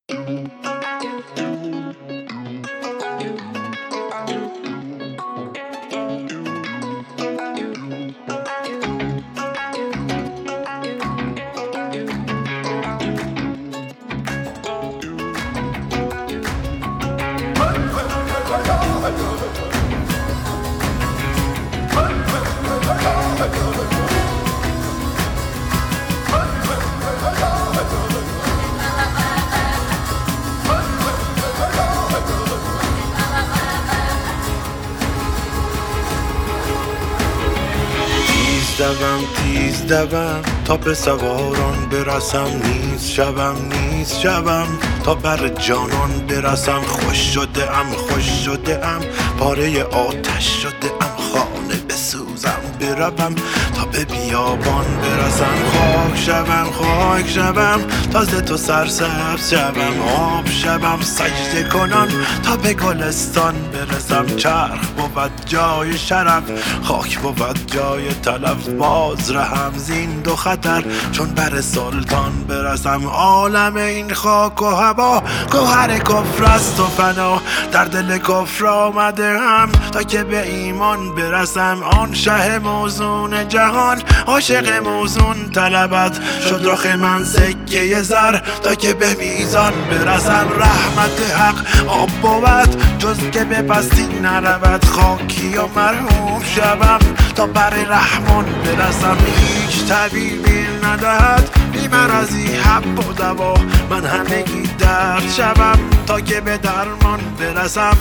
تیز دوم تا به سواران برسم، نیز شوم تا بر جانان برسم. خوش شده ام پاره آتش شده ام، خانه بسوزم بروم تا به بیابان برسم. خاک شوم تا ز تو سرسبز شوم، آب شوم سجده کنان تا به گلستان برسم. چرخ بود جای شرف، خاک بود جای تلف، باز رهم زین دو خطر چون بر سلطان برسم. عالم این خاک و هوا گوهر کفر است و فنا، در دل کفر آمده هم تا که به ایمان برسم. آن شه موزون جهان عاشق موزون طلبت، شد رخ من سکه زر تا که به میزان برسم. رحمت حق آب بود جز که به پستی نرود، خاکی و مرحوم شوم تا بر رحمان برسم. هیچ طبیبی ندهد بی مرضی حب و دوا، من همگی درد شوم تا که به درمان برسم.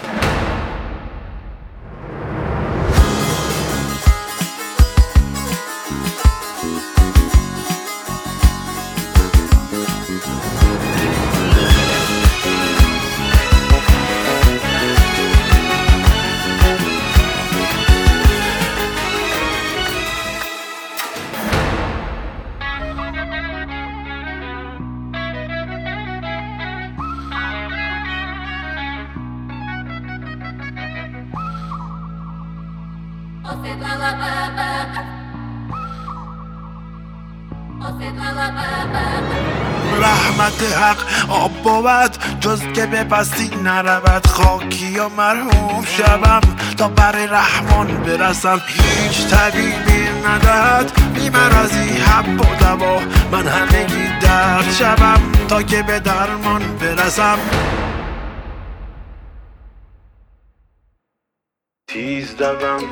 رحمت حق آب بود جز که به پستی نرود، خاکی و مرحوم شوم تا بر رحمان برسم. هیچ طبیبی ندهد بی مرضی حب و دوا، من همگی درد شوم تا که به درمان برسم. تیز دوم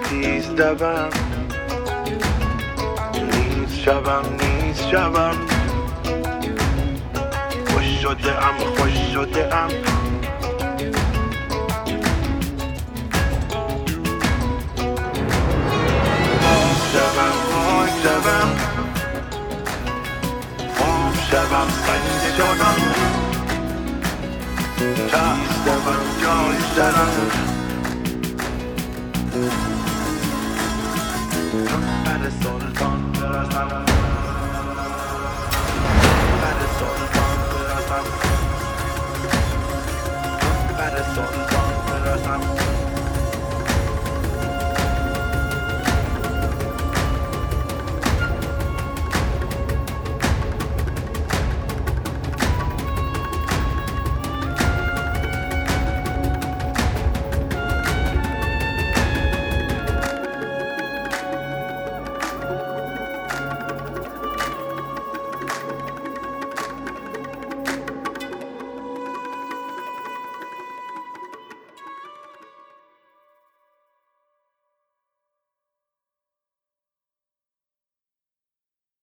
نیز شوم خوش شده ام آب شوم سنگ جانان، تیز دوم جای شرم چون بر سلطان برسم.